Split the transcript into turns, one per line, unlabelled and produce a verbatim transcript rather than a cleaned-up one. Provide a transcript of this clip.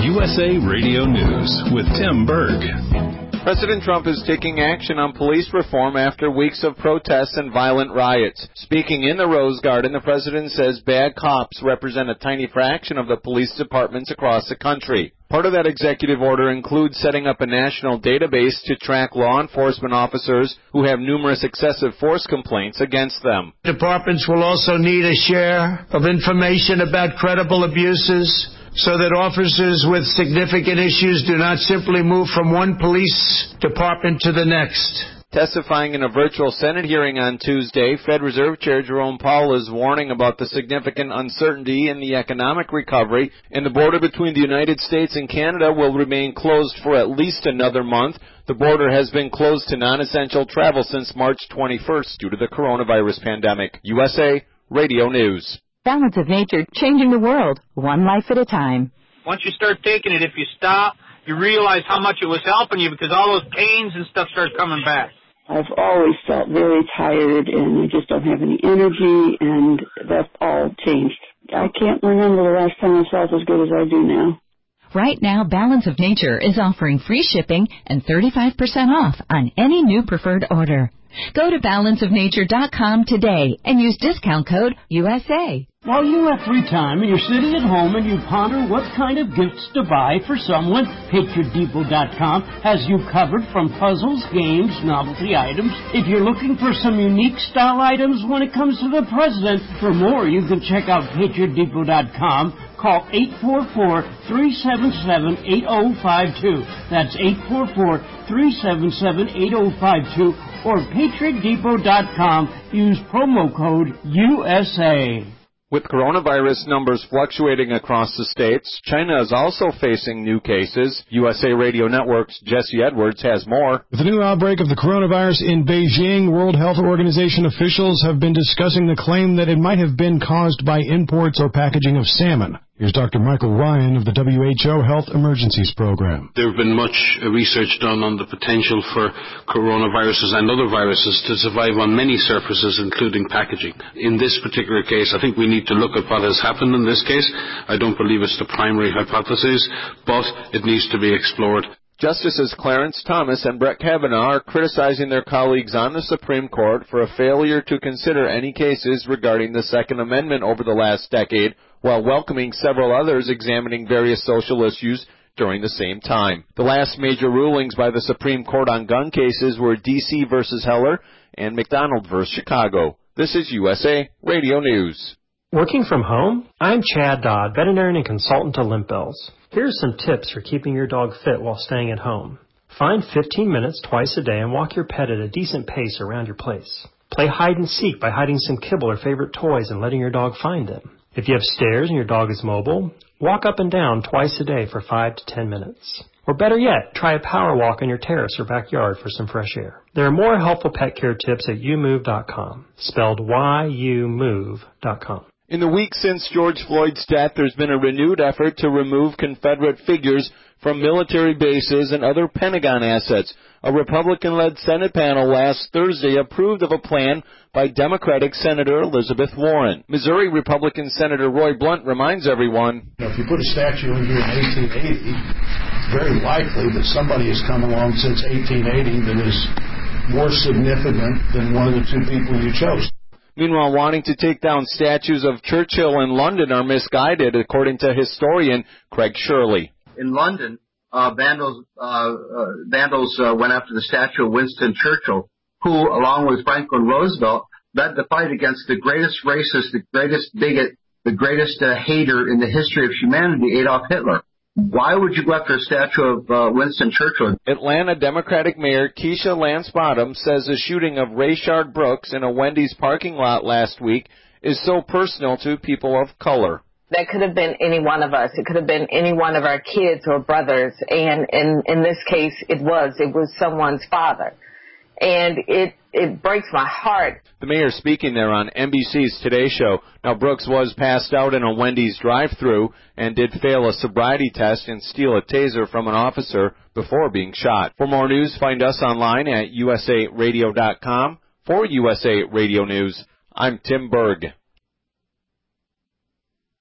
U S A Radio News with Tim Berg.
President Trump is taking action on police reform after weeks of protests and violent riots. Speaking in the Rose Garden, the president says bad cops represent a tiny fraction of the police departments across the country. Part of that executive order includes setting up a national database to track law enforcement officers who have numerous excessive force complaints against them.
Departments will also need a share of information about credible abuses, so that officers with significant issues do not simply move from one police department to the next.
Testifying in a virtual Senate hearing on Tuesday, Fed Reserve Chair Jerome Powell is warning about the significant uncertainty in the economic recovery, and the border between the United States and Canada will remain closed for at least another month. The border has been closed to non-essential travel since March twenty-first due to the coronavirus pandemic. U S A Radio News.
Balance of Nature, changing the world, one life at a time.
Once you start taking it, if you stop, you realize how much it was helping you because all those pains and stuff start coming back.
I've always felt very tired and I just don't have any energy, and that's all changed. I can't remember the last time I felt as good as I do now.
Right now, Balance of Nature is offering free shipping and thirty-five percent off on any new preferred order. Go to balance of nature dot com today and use discount code U S A.
While you have free time and you're sitting at home and you ponder what kind of gifts to buy for someone, Patriot Depot dot com has you covered from puzzles, games, novelty items. If you're looking for some unique style items when it comes to the president, for more you can check out Patriot Depot dot com. Call eight four four, three seven seven, eight zero five two. That's eight four four, three seven seven, eight zero five two. Or Patriot Depot dot com. Use promo code U S A.
With coronavirus numbers fluctuating across the states, China is also facing new cases. U S A Radio Network's Jesse Edwards has more.
With the new outbreak of the coronavirus in Beijing, World Health Organization officials have been discussing the claim that it might have been caused by imports or packaging of salmon. Here's Doctor Michael Ryan of the W H O Health Emergencies Program.
There have been much research done on the potential for coronaviruses and other viruses to survive on many surfaces, including packaging. In this particular case, I think we need to look at what has happened in this case. I don't believe it's the primary hypothesis, but it needs to be explored.
Justices Clarence Thomas and Brett Kavanaugh are criticizing their colleagues on the Supreme Court for a failure to consider any cases regarding the Second Amendment over the last decade, while welcoming several others examining various social issues during the same time. The last major rulings by the Supreme Court on gun cases were D C versus Heller and McDonald versus Chicago. This is U S A Radio News.
Working from home? I'm Chad Dodd, veterinarian and consultant to Limp Bells. Here's some tips for keeping your dog fit while staying at home. Find fifteen minutes twice a day and walk your pet at a decent pace around your place. Play hide and seek by hiding some kibble or favorite toys and letting your dog find them. If you have stairs and your dog is mobile, walk up and down twice a day for five to ten minutes. Or better yet, try a power walk on your terrace or backyard for some fresh air. There are more helpful pet care tips at you move dot com, spelled Y U move dot com.
In the week since George Floyd's death, there's been a renewed effort to remove Confederate figures from military bases and other Pentagon assets. A Republican-led Senate panel last Thursday approved of a plan by Democratic Senator Elizabeth Warren. Missouri Republican Senator Roy Blunt reminds everyone,
If you put a statue in here in eighteen eighty, it's very likely that somebody has come along since eighteen eighty that is more significant than one of the two people you chose.
Meanwhile, wanting to take down statues of Churchill in London are misguided, according to historian Craig Shirley.
In London, uh, vandals, uh, uh, vandals uh, went after the statue of Winston Churchill, who, along with Franklin Roosevelt, led the fight against the greatest racist, the greatest bigot, the greatest uh, hater in the history of humanity, Adolf Hitler. Why would you go after a statue of uh, Winston Churchill?
Atlanta Democratic Mayor Keisha Lance Bottom says the shooting of Rayshard Brooks in a Wendy's parking lot last week is so personal to people of color.
That could have been any one of us. It could have been any one of our kids or brothers. And in, in this case, it was. It was someone's father. And it it breaks my heart.
The mayor speaking there on N B C's Today Show. Now, Brooks was passed out in a Wendy's drive-thru and did fail a sobriety test and steal a taser from an officer before being shot. For more news, find us online at U S A radio dot com. For U S A Radio News, I'm Tim Berg.